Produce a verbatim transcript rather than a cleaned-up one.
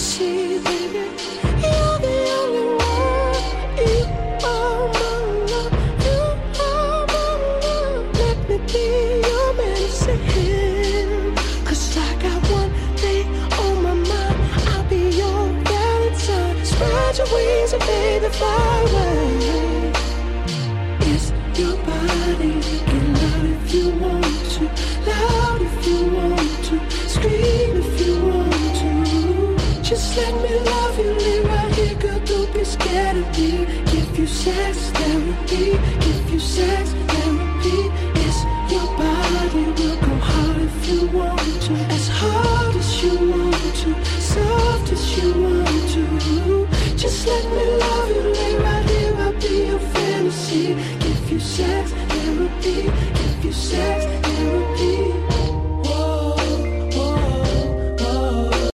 fantasy, baby. You're the only one. You are my love. You are my love. Let me be your medicine. Cause I got one thing on my mind. I'll be your Valentine. Spread your wings and baby fly away. It's your body. Get loud if you want to. Loud if you want to. Scream if you want to. Just let me love you. Lay right here, girl. Don't be scared of me. Give you sex therapy. Give you sex therapy. It's your body. We'll go hard if you want to. As hard as you want to. Soft as you want to. Just let me love you. Lay right here. I'll be your fantasy. Give you sex therapy. Give you sex